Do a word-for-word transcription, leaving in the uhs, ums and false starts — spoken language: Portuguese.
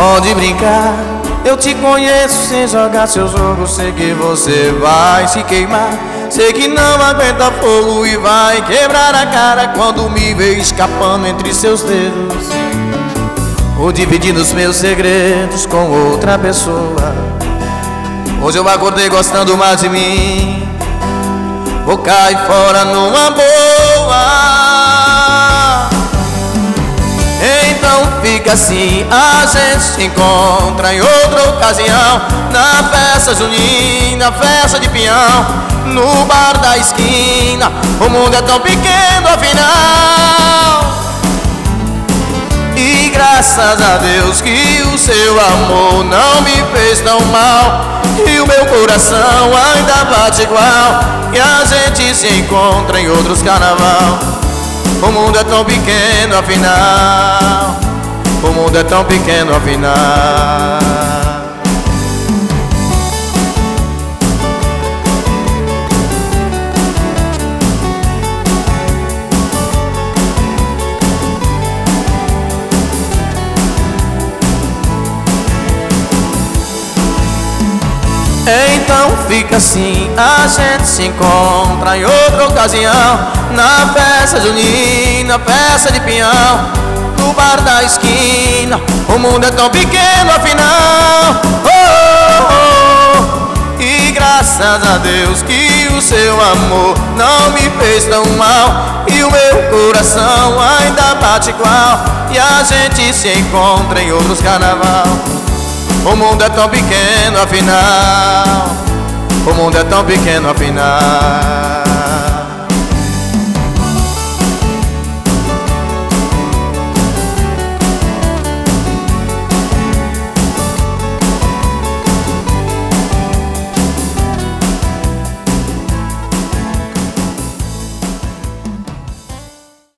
Pode brincar, eu te conheço sem jogar seu jogo. Sei que você vai se queimar, sei que não aguenta fogo e vai quebrar a cara quando me vê escapando entre seus dedos, ou dividindo os meus segredos com outra pessoa. Hoje eu acordei gostando mais de mim, vou cair fora numa boa. Então fica assim, a gente se encontra em outra ocasião, na festa junina, na festa de pinhão, no bar da esquina. O mundo é tão pequeno afinal, e graças a Deus que o seu amor não me fez tão mal, e o meu coração ainda bate igual, e a gente se encontra em outros carnaval. O mundo é tão pequeno afinal, o mundo é tão pequeno afinal. Então fica assim, a gente se encontra em outra ocasião, na festa junina, na festa de pinhão, no bar da esquina. O mundo é tão pequeno afinal, oh, oh, oh. E graças a Deus que o seu amor não me fez tão mal, e o meu coração ainda bate igual, e a gente se encontra em outros carnaval. O mundo é tão pequeno afinal, o mundo é tão pequeno afinal.